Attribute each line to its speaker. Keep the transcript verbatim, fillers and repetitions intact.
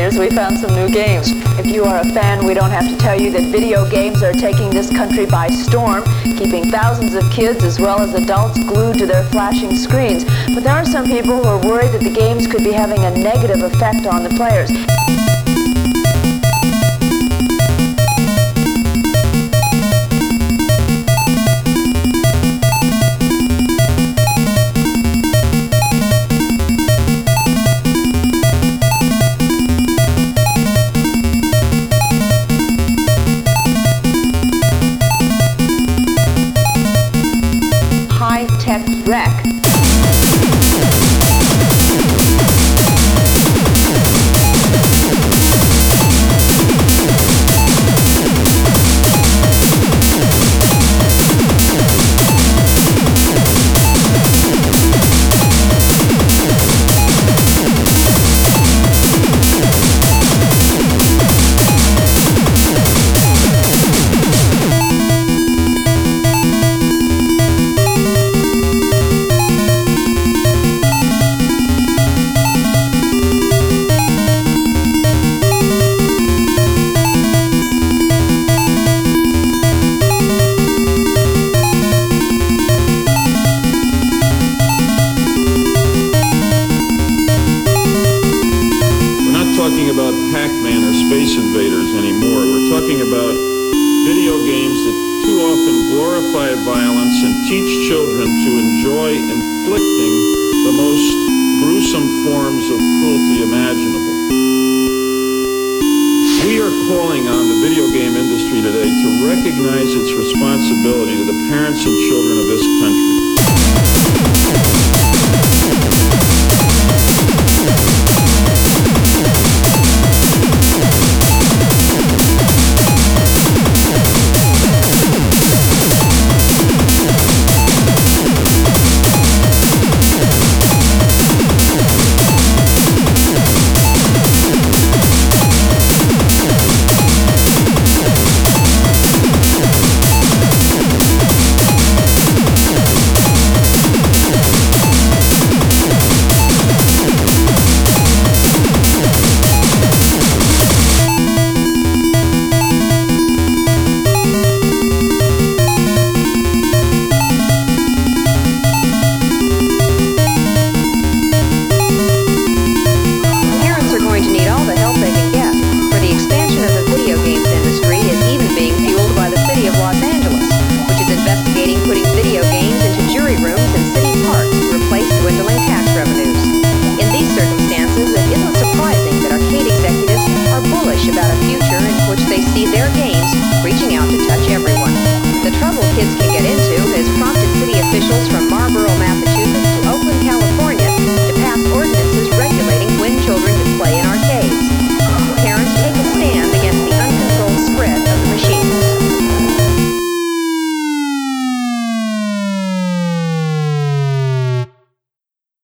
Speaker 1: listeners, we found some new games. If you are a fan, we don't have to tell you that video games are taking this country by storm, keeping thousands of kids as well as adults glued to their flashing screens. But there are some people who are worried that the games could be having a negative effect on the players. High-tech wreck.
Speaker 2: About Pac-Man or Space Invaders anymore. We're talking about video games that too often glorify violence and teach children to enjoy inflicting the most gruesome forms of cruelty imaginable. We are calling on the video game industry today to recognize its responsibility to the parents and children of this country. About a future in which they see their games reaching out to touch everyone. The trouble kids can get into has prompted city officials from